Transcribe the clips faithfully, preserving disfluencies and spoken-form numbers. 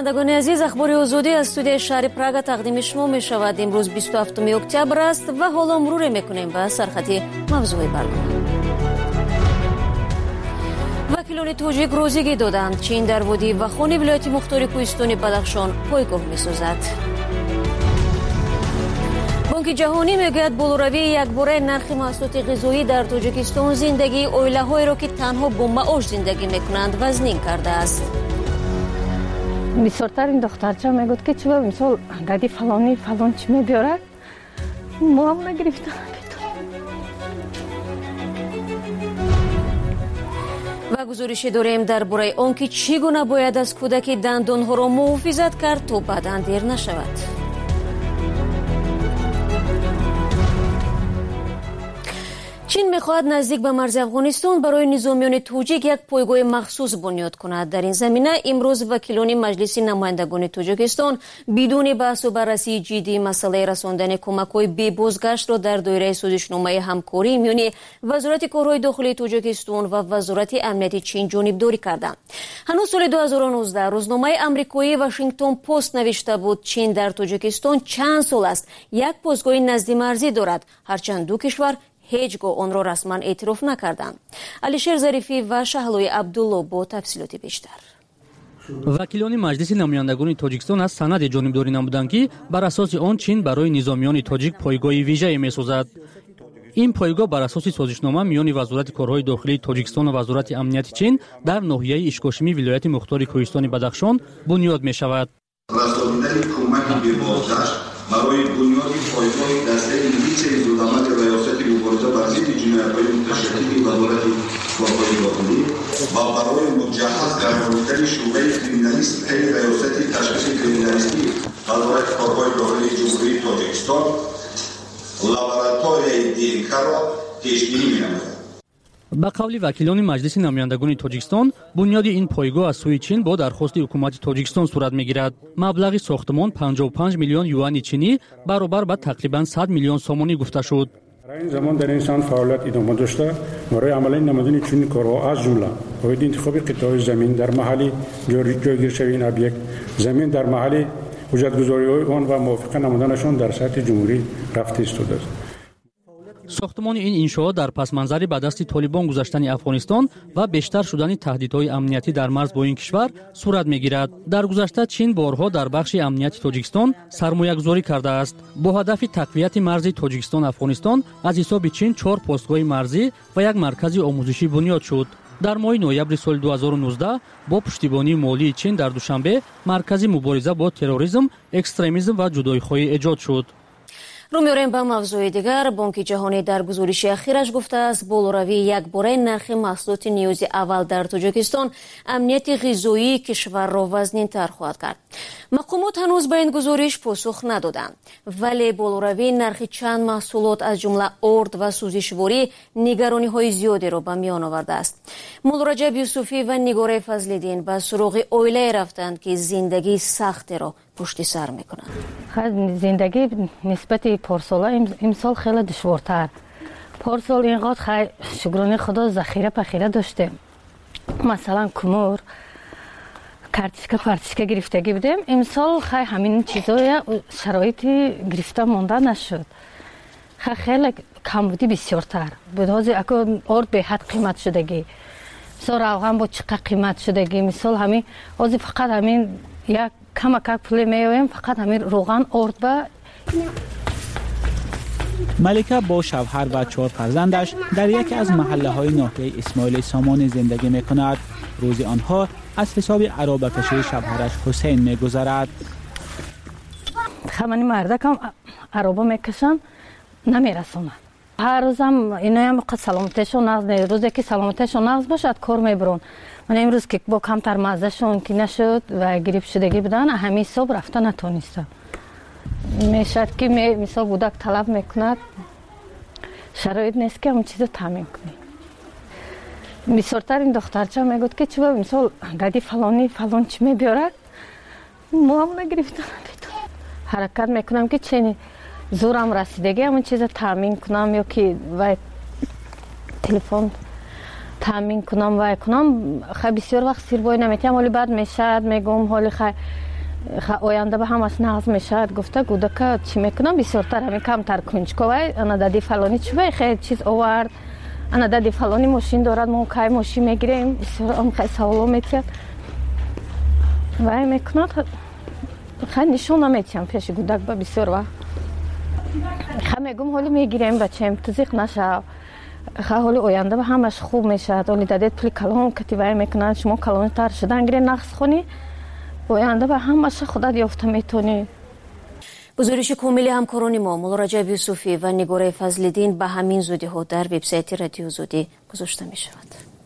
شنوندگان عزیز، اخبار آزادی از استودیوی شهر پراگ تقدیم شما می شود. امروز بیست و هفتم اکتبر است و حالا مرور میکنیم به سرخط موضوع برنامه. وکیلان تاجیک روزیگی دادند چین در وادی وخان ولایت مختار کوهستان بدخشان پایگاه می‌سازد. بانک جهانی میگوید بالاروی یکباره نرخ محصولات غذایی در تاجیکستان زندگی اویله‌هایی را که تنها با معاش زندگی میکنند وزنین کرده است. بسیارتر این دخترچه میگوید که چرا مثال دادی فلانی فلان چی میبیارد ما هم نگرفتم. و گزارشی داریم درباره آنکه چگونه باید از کودک دندانها را محافظت کرد تا بعداً دیر نشود. چین میخواهد نزدیک به مرز افغانستان برای نظامیان تاجیک یک پایگاه مخصوص بنیاد کند. در این زمینه امروز وکیلان مجلس نمایندگان تاجیکستان بدون بحث و بررسی جدی مسئله رساندن کمک‌های بی بازگشت را در دایره سازشنامه همکاری میان وزارت کارهای داخلی تاجیکستان و وزارت امنیت چین جانبداری کردند. هنوز سال دو هزار و نوزده روزنامه آمریکایی واشنگتن پست نوشته بود چین در تاجیکستان چند سال است یک پایگاه نزدی مرزی دارد، هرچند دو کشور هیچگاه آن را رسما اعتراف نکردند. علیشیر ظریفی و شهلوی عبدالله با تفصیلات بیشتر. وکیلان مجلس نمایندگان تاجیکستان از سند جانبداری نمودند که بر اساس آن چین برای نظامیان تاجیک پایگاه ویژه می‌سازد. این پایگاه بر اساس سازشنامه میان وزارت کارهای داخلی تاجیکستان و وزارت امنیت چین در ناحیه اشکاشمی ولایت مختار کوهستان بدخشان بنیاد می‌شود. رساندن کمک به بازگشت برای بنیاد پایگاه دسته ملیشه زودآمد ریاست مبارزه بر ضد جنایت‌های متشدد وزارت کارهای داخلی و برای مجهز گردانیدن شعبه کریمینالیستی ریاست تشخیص کریمینالیستی وزارت کارهای داخلی جمهوری تاجیکستان لابراتوری دی‌ان‌کا را پیش‌بینی می‌نماید. به قول وکیلان مجلس نمایندگان تاجیکستان بنیاد این پایگاه از سوی چین با درخواست حکومت تاجیکستان صورت میگیرد. مبلغ ساختمان پنجاه و پنج میلیون یوان چینی برابر به تقریبا صد میلیون سومانی گفته شد. در این زمان در این سمت فعالیت ادامه داشته برای عملی نمودن چنین کارها از جمله باید انتخاب قطعه زمین در محل جایگیر شوی این ابیکت، زمین در محل وجودگذاری آن و موافقه نمودنشان در سطح جمهوری رفته ایستاده است. ساختمان این انشاءات در پس منظر به دست طالبان گذاشتن افغانستان و بیشتر شدن تهدیدهای امنیتی در مرز با این کشور صورت میگیرد. در گذشته چین بارها در بخش امنیتی تاجیکستان سرمایه‌گذاری کرده است. با هدف تقویت مرز تاجیکستان افغانستان از حساب چین چهار پستگاه مرزی و یک مرکز آموزشی بنیاد شد. در ماه نوامبر سال دو هزار و نوزده با پشتیبانی مالی چین در دوشنبه مرکز مبارزه با تروریسم، اکستریمیسم و جدایی‌خواهی ایجاد شد. رو می‌آوریم به موضوع دیگر. بانک جهانی در گزارش اخیرش گفته است بالاروی یکباره نرخ محصولات نیازی اول در تاجیکستان امنیت غذایی کشور را وزنین‌تر خواهد کرد. مقامات هنوز به این گزارش پاسخ ندادند، ولی بالاروی نرخ چند محصولات از جمله آرد و سوزشواری نگرانی‌های زیادی را به میان آورده است. مولا رجب یوسفی و نگاره فضل‌الدین به سراغ عائله رفتند که زندگی سخت را پشت سر میکنند. زندگی نسبت پارسال امسال خیلی دشوارتر. پارسال اینقدر خیلی شکرانه خدا ذخیره پخیره داشتیم. مثلا کمور، کارتشکا پارتشکا گرفتگی بودیم. امسال خیلی همین چیزای شرایطی گرفته مانده نشد. خیلی خیلی کمبودی بسیارتر. بدهاز اکو آرد به حد قیمت شدگی. مثلا روغن با چقدر قیمت شدگی. مثال همین آزی فقط همین یک کم کم پول میویم فقط همین روغن آرد و ملکه با شوهر و چهار فرزندش در یکی از محله های ناحیه اسماعیل سامان زندگی می کند. روز آنها از حساب عرابکشی شوهرش حسین می گذرد. خمانی مردکم عرابا میکشن نمی رسونن. هر روزم اینا هم قد سلامتشون نقض روزی که سلامتشون نقض باشد کار میبرون. من امروز که با کمتر مزهشون که نشد و گریپ شدگی بدن همین صبح رفته نتونستم. میشد که می مثال بودک طلب میکند شرایط نیست که همون چیزو تامین کنی. بسیارتر این دخترچه میگود که چرا مثال دادی فلانی فلان چی میبیارد ما هم نگرفتم. حرکت میکنم که چنین زورم رسیدگی همون چیزو تامین کنم یا که و تلفن تامین کنم و کنم خیلی بسیار وقت سیر بای نمیتیم. ولی بعد میشد میگم حالی خیلی آینده به همش نقض میشد. گفته کودک چی میکنم بسیارتر همین کمتر کنجکاوی انا دادی فلانی چی وای خیلی چیز آورد انا دادی فلانی ماشین دارد ما کی ماشین میگیریم بسیار هم خیلی سوالا میتید وای میکند خیلی نشون نمیتیم پیش کودک با بسیار وقت خیلی میگم حالی میگیریم بچه تزیق نشه حالی آینده به همش خوب میشد حالی دادید پلی کلام کتی وای میکند شما کلام تر شدن گیره نقص خونی آینده به همش خدا یافته میتونی. گزارش کامل همکاران ما مولا رجب یوسفی و نگاره فضل‌الدین به همین زودی ها در وبسایت رادیو زودی گذاشته می شود.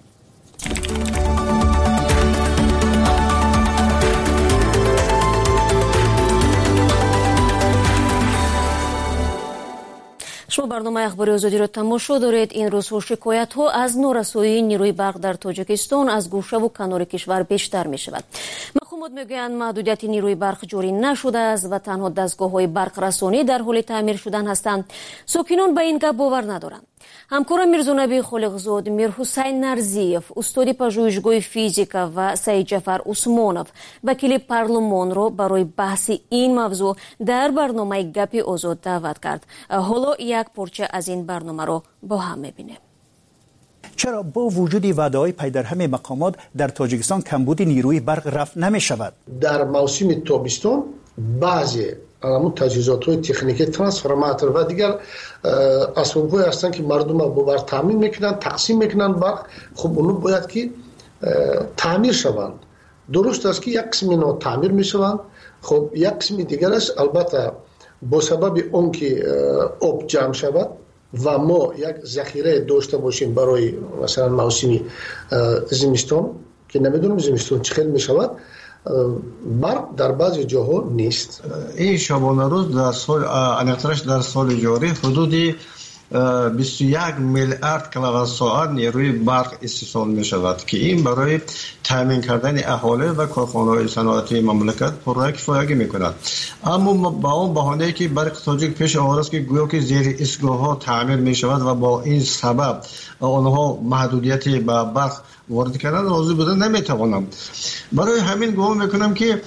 شما برنامه اخباری آزادی را تماشا دارید. این روزها شکایت ها از نارسایی نیروی برق در تاجیکستان از گوشه و کنار کشور بیشتر می شود. مقامات میگویند محدودیت نیروی برق جاری نشده است و تنها دستگاه های برق رسانی در حال تعمیر شدن هستند. ساکنان به این گپ باور ندارند. همکارم میرزانبی خالقزاد، میر حسین نرزیف، استاد پژوهشگاه فیزیکا و سعید جعفر عثمانов وکیل پارلمان را برای بحث این موضوع در برنامه گپ آزاد دعوت کرد. حالا یک پارچه از این برنامه را با هم میبینیم. چرا با وجود وعده‌های پیدرهم مقامات در تاجیکستان کمبود نیروی برق رفع نمی شود؟ در موسم تابستان بعضی همون تجهیزات‌های تکنیکی ترانسفورماتور و دیگر اسباب‌هایی هستند که مردم باور تامین میکنن تقسیم میکنن برق خب اونو باید که تعمیر شوند. درست است که یک قسم اینا تعمیر میشوند خب یک قسم دیگرش البته با سبب اون که آب جمع شود و ما یک ذخیره داشته باشیم برای مثلا موسم زمستان که نمیدونم زمستان چه خیلی میشود برق در بعضی جاها نیست. این شبانه روز در سال انقدرش در سال جاری حدود بیست و یک میلیارد کیلووات ساعت نیروی برق استحصال می شود که این برای تامین کردن اهالی و کارخانه‌های صنعتی مملکت پررای کفایت می کند. اما با اون بهانه‌ای که برق تاجیک پیش آورده است که گویا که زیر ایستگاه‌ها تعمیر می شود و با این سبب آنها محدودیتی به برق وارد کردن راضی بودن نمیتوانم. برای همین گمان میکنم که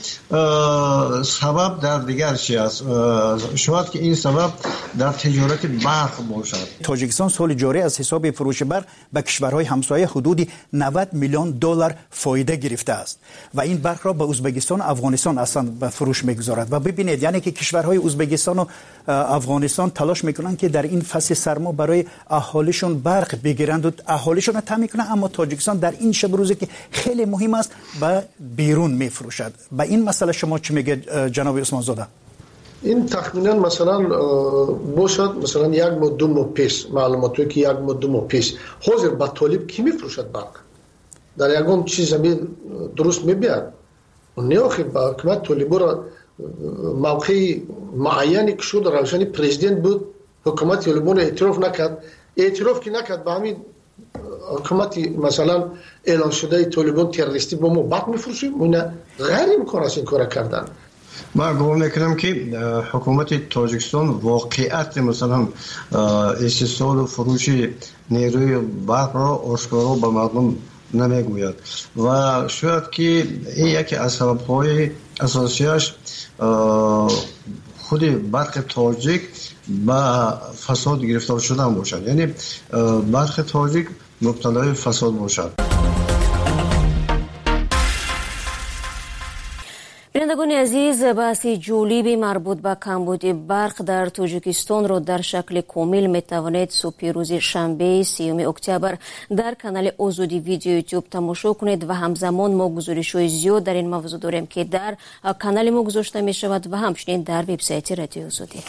سبب در دیگر چی است. شاید که این سبب در تجارت برق باشد. تاجیکستان سال جاری از حساب فروش برق به کشورهای همسایه حدود نود میلیون دلار فایده گرفته است و این برق را به ازبکستان و افغانستان اصلا به فروش میگذارد و ببینید یعنی که کشورهای ازبکستان و افغانستان تلاش میکنند که در این فصل سرما برای اهالیشون برق بگیرند و اهالیشون را تامین کنند، اما تاجیکستان در این شب روزی که خیلی مهم است به بیرون میفروشد. به این مسئله شما چی میگه جناب عثمان زاده؟ این تخمینا مثلا باشد مثلا یک ماه دو ماه پیش معلوماتی که یک ماه دو ماه پیش حاضر به طالب کی میفروشد برق در یگان چیز زمین درست میبیاد و نیاخی با حکومت طالب را موقع معینی که شد روشنی پرزیدنت بود حکومت طالبان را اعتراف نکرد اعتراف که نکرد به همین حکومت مثلا اعلان شده طالبان تروریستی با ما برق میفروشیم اینا غیر امکان است این کار کردن. من گمان میکنم که حکومت تاجیکستان واقعیت مثلا استحصال و فروش نیروی برق را آشکارا به مردم نمیگوید و شاید که این یکی از سبب‌های اساسیش خود برق تاجیک با فساد گرفتار شدن باشد، یعنی برق تاجیک مبتلای فساد باشد. بینندگان عزیز، بحث جالب مربوط به کمبود برق در تاجیکستان را در شکل کامل می توانید صبح روز شنبه سیوم اکتبر در کانال آزادی ویدیو یوتیوب تماشا کنید و همزمان ما گزارش‌های زیاد در این موضوع داریم که در کانال ما گذاشته می شود و همچنین در وبسایت رادیو آزادی.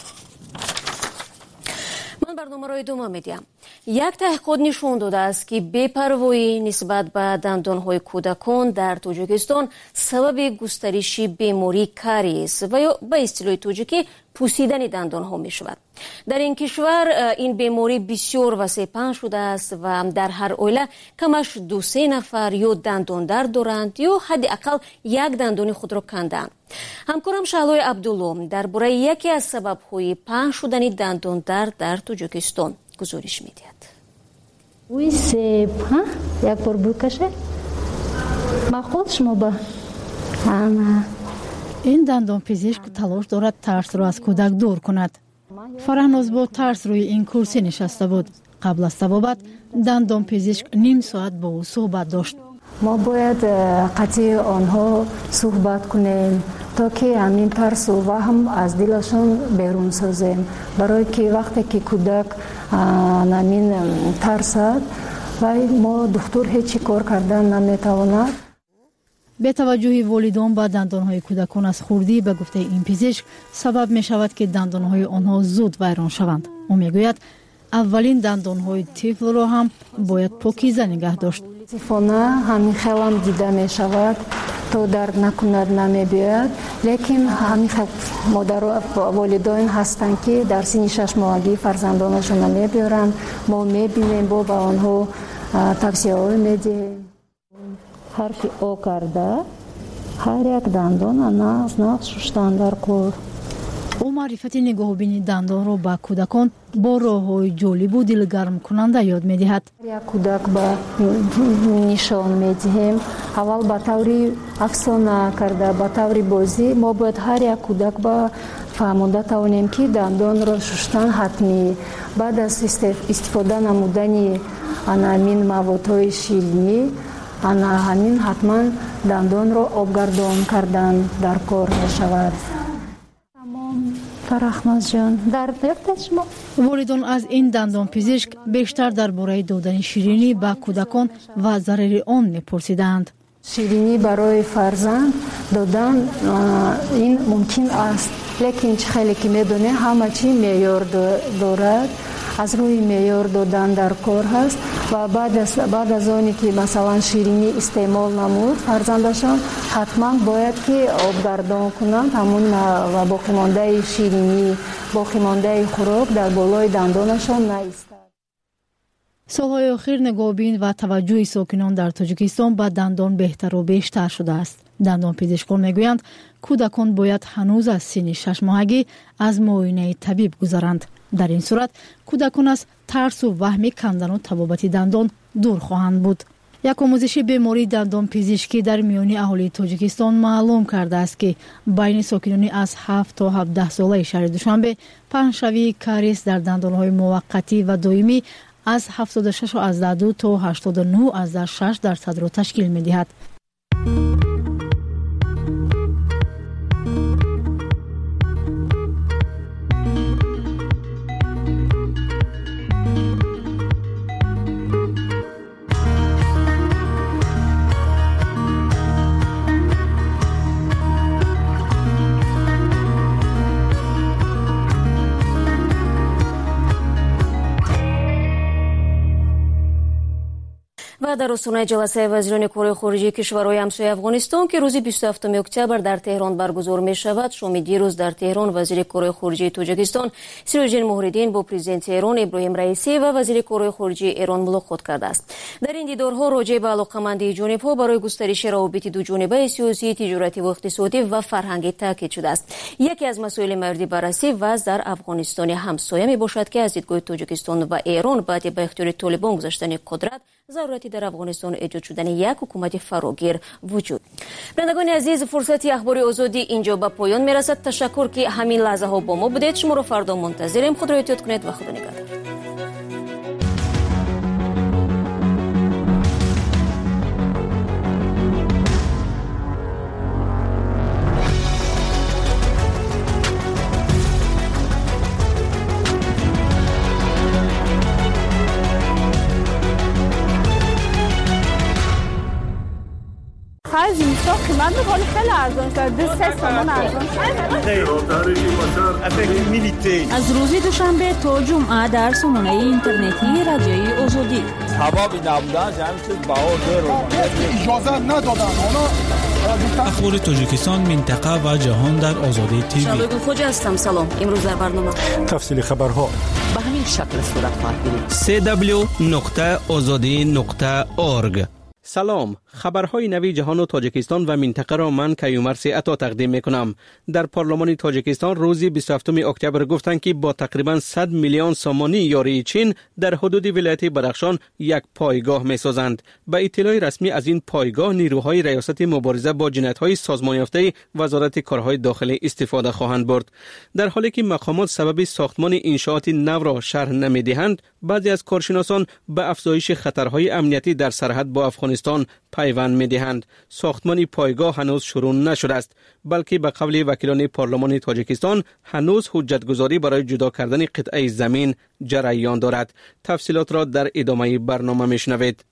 من برنامه را ادامه میدیم. یک تحقیقات نشان داده است که بی‌پروایی نسبت به دندانهای کودکان در تاجیکستان سبب گسترش بیماری کاریس و یا به اصطلاح تاجیکی پوسیدن دندانها می شود. در این کشور این بیماری بسیار وسیع پهن شده است و در هر عائله کمش دو سه نفر یا دندان درد دارند یا حداقل یک دندان خود را کندند. همکارم شهلای عبدالله درباره یکی از سبب‌های پهن شدن دندان درد در تاجیکستان گزارش می‌دهد. وی سه یک بار بکشه ما خود شما با اما این دندان پزشک تلاش دارد ترس را از کودک دور کند. فرهناز با ترس روی این کرسی نشسته بود. قبل از طبابت دندان پزشک نیم ساعت با او صحبت داشت. ما باید قطعی آنها صحبت کنیم تا که همین ترس و وهم از دلشون بیرون سازیم، برای که وقتی که کودک همین ترسد و ما دکتر هیچی کار کردن نمیتواند. به توجه والدان به دندانهای کودکان از خوردی به گفته این پزشک سبب می شود که دندانهای آنها زود ویران شوند. او می گوید اولین دندانهای طفل را هم باید پاکیزه نگه داشت. تلفن همین خیلی دیده می شود تا درد نکند نمی بیاید، لیکن همین مادر و والدین هستند که در سن شش ماهگی فرزندانشون نمی بیارند. ما می بینیم با به آنها توصیه های می دهیم. حرف او کرده هر یک دندان نقص نقص شستن در کور. او معرفت نگاه بینی دندان را به کودکان با راه‌های جالب و دلگرم کننده یاد می‌دهد. یک کودک به نشان می‌دهیم. اول به طوری افسانه کرده، به طوری بازی ما باید هر یک کودک به فهمانده توانیم که دندان را شستن حتمی. بعد از استفاده نمودن همین موادهای شیرینی انا همین حتما دندان را آبگردان کردن در کار شود. تمام فرخناز جان درد گرفته شما؟ والدان از این دندان پزشک بیشتر درباره دادن شیرینی به کودکان و ضرر آن میپرسیدند. شیرینی برای فرزند دادن این ممکن است، لیکن خیلی که میدونه همه چی معیار دارد. از روی معیار دادن در کار هست و بعد از بعد از آنی که مثلا شیرینی استعمال نمود فرزندشان حتما باید که آبگردان کنند همون و باقی مانده شیرینی باقی مانده خوراک در بالای دندانشان نیستد. سالهای اخیر نگاهبین و توجه ساکنان در تاجیکستان به دندان بهتر و بیشتر شده است. دندان پزشکان میگویند کودکان باید هنوز از سن شش ماهگی از معاینه طبیب گذرند. در این صورت کودکان از ترس و وهم کندن و طبابت دندان دور خواهند بود. یک آموزش بیماری دندان پزشکی در میان اهالی تاجیکستان معلوم کرده است که بین ساکنان از هفت تا هفده ساله شهر دوشنبه پنجشوی کاریس در دندانهای موقتی و دائمی از هفتاد و شش از دو تا هشتاد و نه از شش درصد را تشکیل می‌دهد. و در آستانه جلسه وزیران کره خارجه کشورهای همسایه افغانستان که روز بیست و هفتم اکتبر در تهران برگزار می شود، شام دیروز در تهران وزیر کره خارجه تاجیکستان سیروجین موهردین با پرزیدنت ایران ابراهیم رئیسی و وزیر کره خارجه ایران ملاقات کرده است. در این دیدارها راجع به علاقه‌مندی جانب‌ها برای گسترش روابط دو جانبه سیاسی، تجارتی و اقتصادی و فرهنگی تاکید شده است. یکی از مسائل مورد بررسی وضع در افغانستان همسایه می باشد که از دیدگاه تاجیکستان و ایران بعد به اختیار طالبان گذاشتن قدرت ضرورتی در افغانستان ایجاد شدن یک حکومت فراگیر وجود. بینندگان عزیز، فرصت اخبار آزادی اینجا به پایان میرسد. تشکر که همین لحظه ها با ما بودید. شما رو فردا منتظریم. خود را احتیاط کنید و خدا نگهدار. از این سا قیمت بخواهی خیلی ارزان شد. دو سه سامان ارزان شد. از روز دوشنبه تا جمعه در سامانه اینترنتی رادیوی آزادی. سبب نبودن جمعی چیز باور داره. اجازه ندادن. اخبار تاجیکستان، منطقه و جهان در آزادی تیوی. شالوگون خوجا هستم. سلام. امروز در برنامه تفصیل خبرها به همین شکل صورت خواهد گرفت. سی دبلیو نقطه آزادی نقطه اورگ سلام، خبرهای نوی جهان و تاجیکستان و منطقه را من کیومرث عطا تقدیم میکنم. در پارلمان تاجیکستان روز بیست و هفتم اکتبر گفتند که با تقریبا صد میلیون سامانی یاری چین در حدود ولایت بدخشان یک پایگاه میسازند. به اطلاع رسمی از این پایگاه نیروهای ریاست مبارزه با جنایت‌های سازمان یافته وزارت کارهای داخلی استفاده خواهند برد. در حالی که مقامات سبب ساختمان انشاءات نو را شرح نمیدهند، بعضی از کارشناسان به افزایش خطرهای امنیتی در سرحد با افغانستان پیوند می‌دهند. ساختمان پایگاه هنوز شروع نشده است، بلکه به قول وکیلان پارلمان تاجیکستان هنوز حجتگذاری برای جدا کردن قطعه زمین جریان دارد. تفصیلات را در ادامه برنامه میشنوید.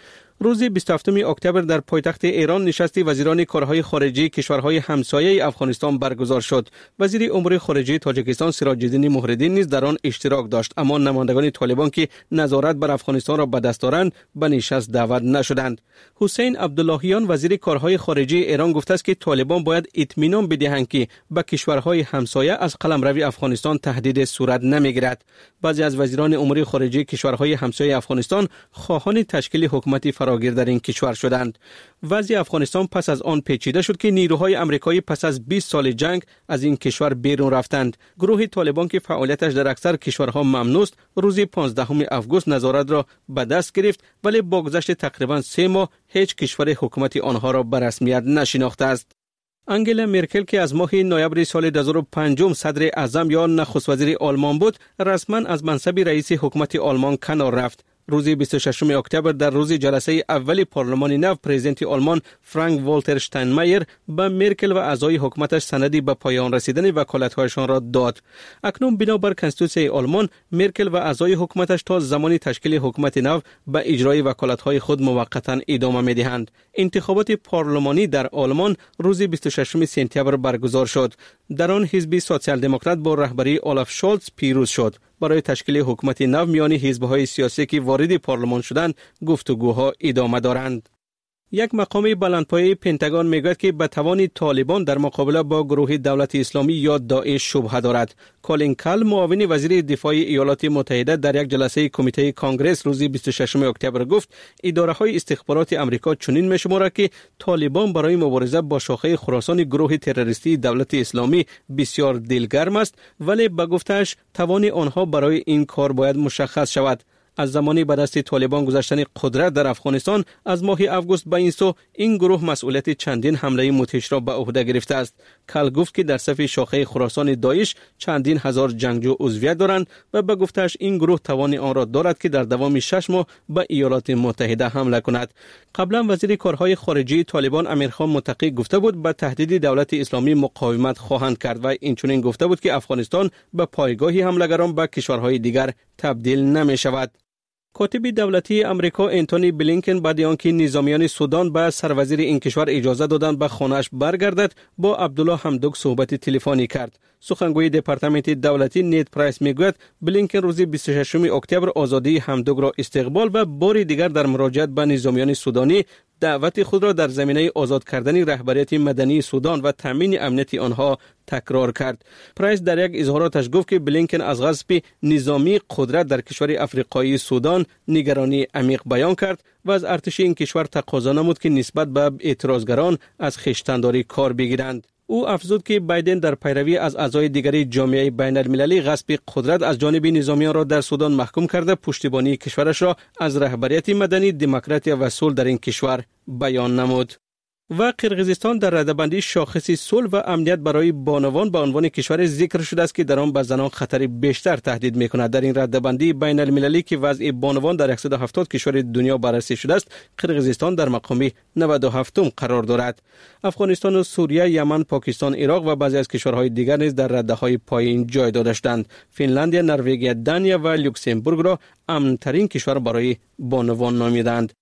روز بیست و هفتم اکتبر در پایتخت ایران نشست وزیران کارهای خارجه کشورهای همسایه افغانستان برگزار شد. وزیر امور خارجه تاجیکستان سراج الدین مهردین نیز در آن اشتراک داشت، اما نمایندگان طالبان که نظارت بر افغانستان را به دست دارند به نشست دعوت نشدند. حسین عبداللهیان وزیر کارهای خارجه ایران گفته است که طالبان باید اطمینان بدهند که به کشورهای همسایه از قلمرو افغانستان تهدید صورت نمیگیرد. بعضی از وزیران امور خارجه کشورهای همسایه افغانستان خواهان تشکیل حکومت فراگیر در این کشور شدند. وضع افغانستان پس از آن پیچیده شد که نیروهای آمریکایی پس از بیست سال جنگ از این کشور بیرون رفتند. گروه طالبان که فعالیتش در اکثر کشورها ممنوع است، روز پانزدهم آگوست نظارت را به دست گرفت، ولی با گذشت تقریبا سه ماه هیچ کشور حکومت آنها را به رسمیت نشناخته است. انگلا مرکل که از ماه نوامبر سال دو هزار و پنج صدر اعظم یا نخست وزیر آلمان بود، رسما از منصب رئیس حکومت آلمان کنار رفت. روز بیست و ششم اکتبر در روز جلسه اول پارلمان نو، پرزیدنت آلمان فرانک والتر شتاینمایر به مرکل و اعضای حکومتش سندی به پایان رسیدن وکالت‌هایشان را داد. اکنون بنابر کنستیتوسیون آلمان، مرکل و اعضای حکومتش تا زمان تشکیل حکومت نو به اجرای وکالت‌های خود موقتا ادامه می‌دهند. انتخابات پارلمانی در آلمان روز بیست و ششم سپتامبر برگزار شد. در آن حزب سوسیال دموکرات با رهبری اولاف شولز پیروز شد. برای تشکیل حکومت نو میان حزب‌های سیاسی که وارد پارلمان شدند گفتگوها ادامه دارند. یک مقام بلندپایه پنتاگون میگوید که به توان طالبان در مقابله با گروه دولت اسلامی یا داعش شبهه دارد. کالین کال، معاون وزیر دفاع ایالات متحده، در یک جلسه کمیته کانگرس روز بیست و ششم اکتبر گفت اداره‌های استخبارات آمریکا چنین می‌شمارند که طالبان برای مبارزه با شاخه خراسان گروه تروریستی دولت اسلامی بسیار دلگرم است، ولی به گفتش توان آنها برای این کار باید مشخص شود. از زمانی به دست طالبان گذاشتن قدرت در افغانستان از ماه آگوست به این سو، این گروه مسئولیت چندین حمله مدهش را به عهده گرفته است. کل گفت که در صف شاخه خراسان داعش چندین هزار جنگجو عضویت دارند و به گفتش این گروه توان آن را دارد که در دوام شش ماه به ایالات متحده حمله کند. قبلا وزیر کارهای خارجه طالبان امیرخان متقی گفته بود به تهدید دولت اسلامی مقاومت خواهند کرد و اینچنین گفته بود که افغانستان به پایگاهی حملگران به کشورهای دیگر تبدیل نمی شود. کاتب دولتی امریکا انتونی بلینکن بعد از آنکه نظامیان سودان به سروزیر این کشور اجازه دادند به خانه‌اش برگردد، با عبدالله حمدوک صحبت تلفنی کرد. سخنگوی دپارتمنت دولتی نیت پرایس میگوید بلینکن روز بیست و ششم اکتبر آزادی حمدوک را استقبال و بار دیگر در مراجعت به نظامیان سودانی دعوت خود را در زمینه آزاد کردن رهبریت مدنی سودان و تامین امنیت آنها تکرار کرد. پرایس در یک اظهاراتش گفت که بلینکن از غصب نظامی قدرت در کشور افریقایی سودان نگرانی عمیق بیان کرد و از ارتش این کشور تقاضا نمود که نسبت به اعتراضگران از خویشتنداری کار بگیرند. او افزود که بایدن در پیروی از اعضای دیگری جامعه بین المللی غصب قدرت از جانب نظامیان را در سودان محکوم کرده پشتیبانی کشورش را از رهبریت مدنی، دموکراسی و صلح در این کشور بیان نمود. و قرقیزستان در رده‌بندی شاخص صلح و امنیت برای بانوان به عنوان کشور ذکر شده است که در آن به زنان خطر بیشتر تهدید می‌کند. در این رده‌بندی بین المللی که وضع بانوان در صد و هفتاد کشور دنیا بررسی شده است، قرقیزستان در مقام نود و هفتم قرار دارد. افغانستان و سوریه، یمن، پاکستان، عراق و بعضی از کشورهای دیگر نیز در رده‌های پایین جای داشتند. فنلاند، نروژ، دانیا و لوکزامبورگ را امن‌ترین کشور برای بانوان نامیدند.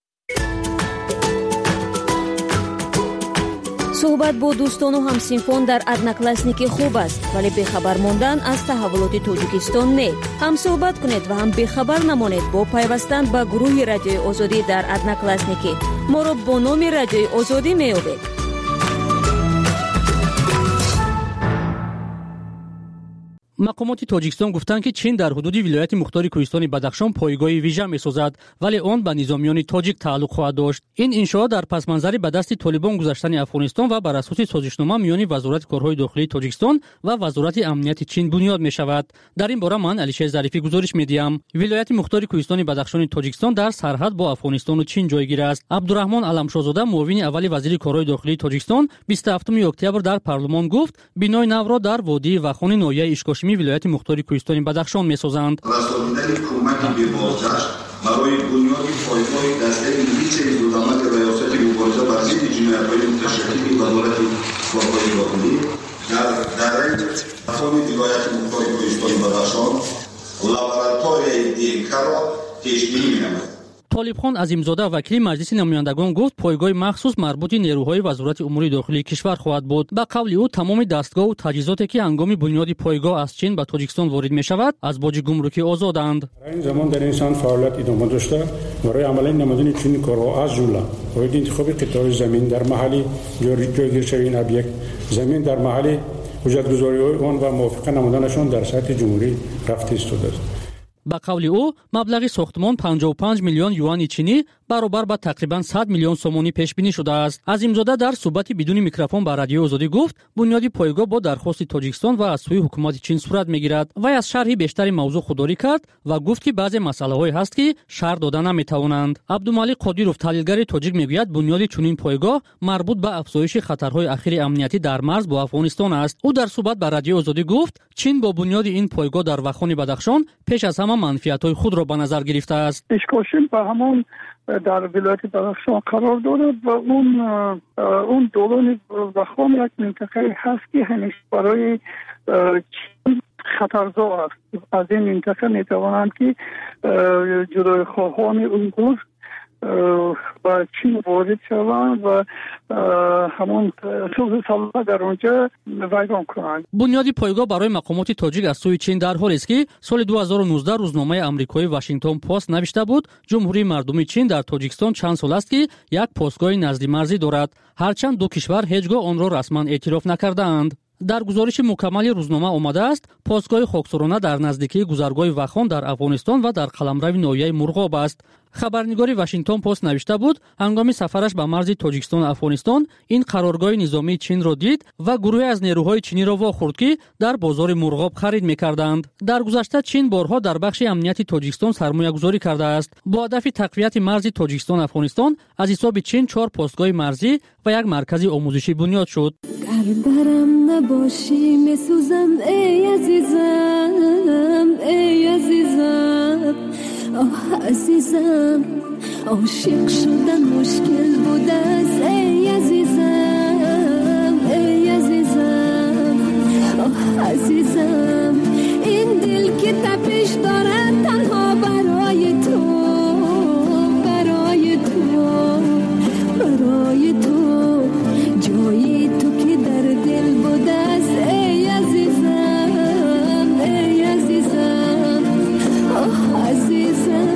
صحبت با دوستان و همسینفان در ادناکلاسنیکی خوب است، ولی بخبر موندن از تحولات تاجیکستان نه. هم صحبت کنید و هم بخبر نمانید با پیوستن به گروه رادیوی آزادی در ادناکلاسنیکی. ما را با نام رادیوی آزادی می‌یابید. мақомоти тоҷикистон гуфтанд ки чин дар ҳудуди вилояти мухтори кӯҳистони бадахшон пойгоҳи вижа месозад, вале он ба низомиёни тоҷик тааллуқ хоҳад дошт. ин иншоот дар пасманзари ба дасти толибон гузаштани афғонистон ва бар асоси созишнома миёни вазорати корҳои дохилии тоҷикистон ва вазорати амнияти чин бунёд мешавад. дар ин бора ман алишер зарифӣ гузориш медиҳам. вилояти мухтори кӯҳистони бадахшони тоҷикистон дар сарҳад бо афғонистону чин ҷойгир аст. абдураҳмон аламшозода муовини аввали вазири корҳои дохилии тоҷикистон бисту ҳафтуми октябр дар парлумон гуфт бинои навро дар водии вахони ноҳияи ишкошимӣ вилояти мухтори кӯҳистони бадахшон месозанд. расонидани кӯмаки бебозгашт барои бунёди пойгоҳи дастаи милитсияи зудамати раёсати мубориза бар зидди ҷиноятҳои муташаккили вазорати корҳои дохилӣ дар дараи вахони вилояти мухтори кӯҳистони бадахшон лабораторияи днкро пешбинӣ менамояд. толибхон азимзода вакили маҷлиси намояндагон гуфт пойгоҳи махсус марбути нерӯҳои вазорати умури дохилии кишвар хоҳад буд. ба қавли ӯ тамоми дастгоҳу таҷҳизоте ки ҳангоми бунёди пойгоҳ аз чин ба тоҷикистон ворид мешавад аз боҷи гумрукӣ озоданд. дар ин замон дар ин сан фаъолият идома дошта барои амалии намудани чунин корҳо аз ҷумла оиди интихоби қитъаи замин дар маҳалли ҷойгиршавии ин объект замин дар маҳалли ҳуҷҷатгузориҳои он ва мувофиқа намуданашон дар сатҳи ҷумҳурӣ рафта истодааст. ба қавли ӯ маблағи сохтмон панҷоҳу панҷ миллион юани чинӣ баробар ба тақрибан сад миллион сомонӣ пешбинӣ шудааст. азимзода дар суҳбати бидуни микрофон ба радиои озодӣ гуфт бунёди пойгоҳ бо дархости тоҷикистон ва аз сӯи ҳукумати чин сурат мегирад. вай аз шарҳи бештари мавзӯъ худдорӣ кард ва гуфт ки баъзе масъалаҳое ҳаст ки шарҳ дода наметавонанд. абдумалик қодиров таҳлилгари тоҷик мегӯяд бунёди чунин пойгоҳ марбут ба афзоиши хатарҳои ахири амниятӣ дар марз бо афғонистон аст. ӯ дар суҳбат ба радиои озодӣ гуфт чин бо бунёди ин пойгоҳ дар вахони бадахшон пеш аз ҳама манфиатҳои худро ба назар гирифтааст. ишкошим ба ҳамон дар вилояти бадахшон қарор дорад ва он он долони вахон як минтақаи ҳаст ки ҳамеша барои чин хатарзо аст. аз ин минтақа метавонанд ки ҷудоихоҳони уйғур ба чин ворид шаванд ва ҳамон сулҳу салома дар онҷа вайрон кунанд. бунёди пойгоҳ барои мақомоти тоҷик аз сӯи чин дар ҳолест ки соли ду ҳазору нуздаҳ рӯзномаи амрикои Вашингтон пост навишта буд ҷумҳурии мардумии чин дар тоҷикистон чанд сол аст ки як постгоҳи назди марзӣ дорад, ҳарчанд ду кишвар ҳеҷ гоҳ онро расман эътироф накардаанд. дар гузориши мукаммали рӯзнома омадааст постгоҳи хоксорона дар наздикии гузаргоҳи вахон дар афғонистон ва дар қаламрави ноҳияи мурғоб аст. хабарнигори Вашингтон пост навишта буд ҳангоми сафараш ба марзи тоҷикистону афғонистон ин қароргоҳи низомии чинро дид ва гурӯҳе аз нерӯҳои чиниро вохӯрд ки дар бозори мурғоб харид мекарданд. дар гузашта чин борҳо дар бахши амнияти тоҷикистон сармоягузорӣ кардааст. бо ҳадафи тақвияти марзи тоҷикистону афғонистон аз ҳисоби чин чор постгоҳи марзӣ ва як маркази омӯзишӣ бунёд шуд. برم نباشی میسوزم ای عزیزم ای عزیزم آه عزیزم عاشق شدن مشکل بوده است ای عزیزم ای عزیزم آه عزیزم این دل که تپش دارد تنها برای تو برای تو برای تو جایی تو که در دل بوده است ای عزیزم ای عزیزم آه عزیزم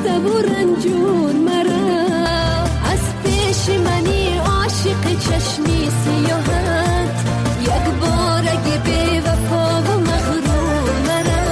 خسته و رنجور مرا از پیش منی عاشق چشمی سیاحت یک بار اگه بی وفا و مغرور مرا.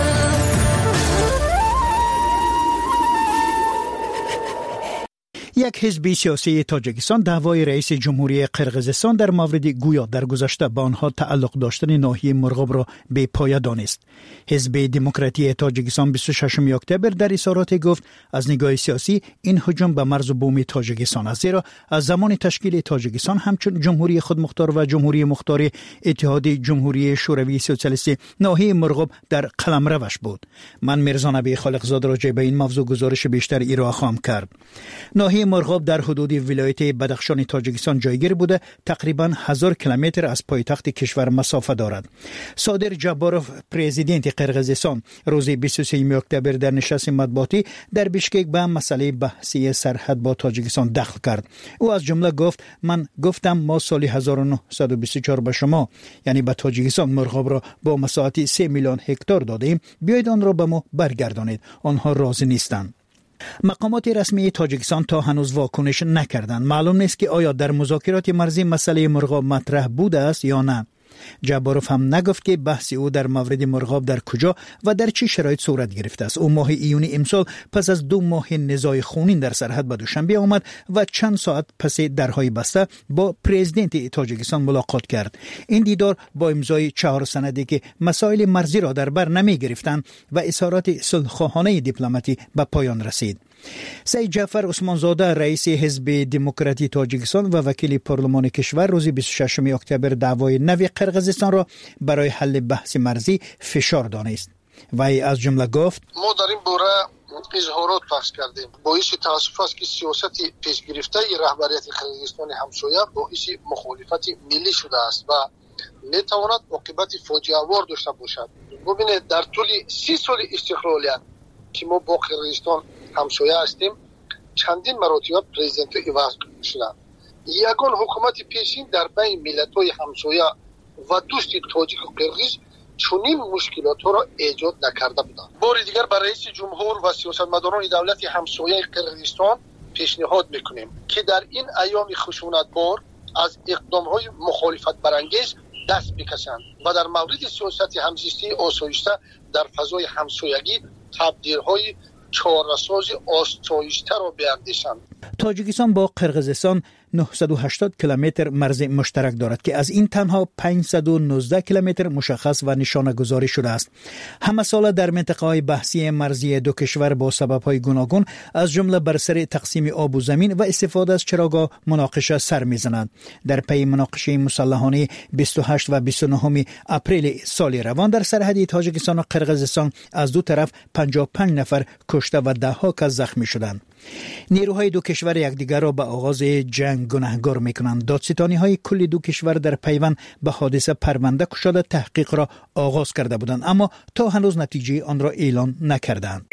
یک حزب سیاسی تاجیکستان دعوای رئیس جمهوری قرقیزستان در مورد گویا در گذشته به آنها تعلق داشتن ناحیه مرغاب را بی پایه دانست. حزب دموکراتی تاجیکستان بیست و ششم اکتبر در اظهارات گفت از نگاه سیاسی این هجوم به مرز و بوم تاجیکستان است، زیرا از زمان تشکیل تاجیکستان همچون جمهوری خودمختار و جمهوری مختار اتحاد جمهوری شوروی سوسیالیستی ناحیه مرغاب در قلمروش بود. من میرزا نبی خالقزاده راجع به این موضوع گزارش بیشتر ارائه خواهم کرد. ناحیه مرغاب در حدود ولایت بدخشان تاجیکستان جایگیر بوده، تقریبا هزار کیلومتر از پایتخت کشور مسافت دارد. صادر جباروف پرزیدنت قرقیزستان روز بیست و سوم اکتبر در نشست مطبوعاتی در بیشکک به مسئله بحثی سرحد با تاجیکستان دخل کرد. او از جمله گفت من گفتم ما سال هزار و نهصد و بیست و چهار به شما یعنی به تاجیکستان مرغاب را با مساحت سه میلیون هکتار دادیم، بیایید آن را به ما برگردانید. آنها راضی نیستند. مقامات رسمی تاجیکستان تا هنوز واکنش نکردند. معلوم نیست که آیا در مذاکرات مرزی مسئله مرغاب مطرح بوده است یا نه. جباروف هم نگفت که بحث او در مورد مرغاب در کجا و در چه شرایط صورت گرفته است. او ماه ایون امسال پس از دو ماه نزاع خونین در سرحد به دوشنبه آمد و چند ساعت پس درهای بسته با پرزیدنت تاجیکستان ملاقات کرد. این دیدار با امضای چهار سندی که مسائل مرزی را در بر نمی گرفتند و اظهارات صلح‌خواهانه دیپلماتی به پایان رسید. سید جعفر عثمانزاده رئیس حزب دموکراتی تاجیکستان و وکیل پارلمان کشور روز بیست و ششم اکتبر دعوای نوی قرقیزستان را برای حل بحث مرزی فشار دانست. وی از جمله گفت ما در این باره اظهارات پخش کردیم. باعث تاسف است که سیاست پیش گرفته رهبریت قرقیزستان همسایه باعث مخالفت ملی شده است و میتواند عاقبت فاجعه آور داشته باشد. ببینید در طول سی سال استقلالیت که ما با قرقیزستان همسایه هستیم چندین مراتب پرزیدنت عوض شدند. یگان حکومت پیشین در بین ملت‌های همسایه و دوست تاجیک و قرقیز چنین مشکلات را ایجاد نکرده بودند. بار دیگر برای رئیس جمهور و سیاستمداران دولت همسایه قرقیزستان پیشنهاد میکنیم که در این ایام خشونتبار از اقدام‌های مخالفت برانگیز دست بکشند و در مورد سیاست همزیستی آسایشته در فضای همسایگی تبدیل‌های چهاررساز آسایشته را بیاندیشند. تاجیکستان با قرقیزستان نهصد و هشتاد کیلومتر مرز مشترک دارد که از این تنها پانصد و نوزده کیلومتر مشخص و نشانه گذاری شده است. همه ساله در منطقه‌های بحثی مرزی دو کشور با سبب‌های گوناگون از جمله بر سر تقسیم آب و زمین و استفاده از چراگاه مناقشه سر می‌زنند. در پی مناقشه مسلحانه بیست و هشت و بیست و نه اپریل سال روان در سرحد تاجیکستان و قرقیزستان از دو طرف پنجاه و پنج نفر کشته و ده ها کس زخمی شدند. نیروهای دو کشور یکدیگر را به آغاز جنگ گناهکار می‌کنند. دادستانی‌های کل دو کشور در پیوند به حادثه پرونده گشوده تحقیق را آغاز کرده بودند، اما تا هنوز نتیجه آن را اعلان نکردند.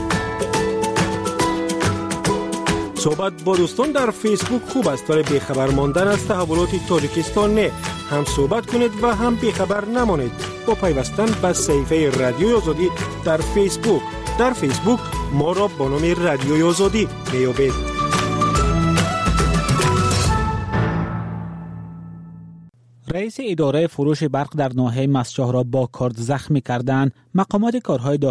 صحبت با دوستان در فیسبوک خوب است، ولی بیخبر ماندن از تحولات تاجیکستان نه. هم صحبت کنید و هم بیخبر نمانید با پیوستن به صفحه رادیوی آزادی در فیسبوک. در فیسبوک ما را با نام رادیوی آزادی میابید. رئیس اداره فروش برق در ناحیه مسجح را با کارد زخمی کردند. مقامات کارهای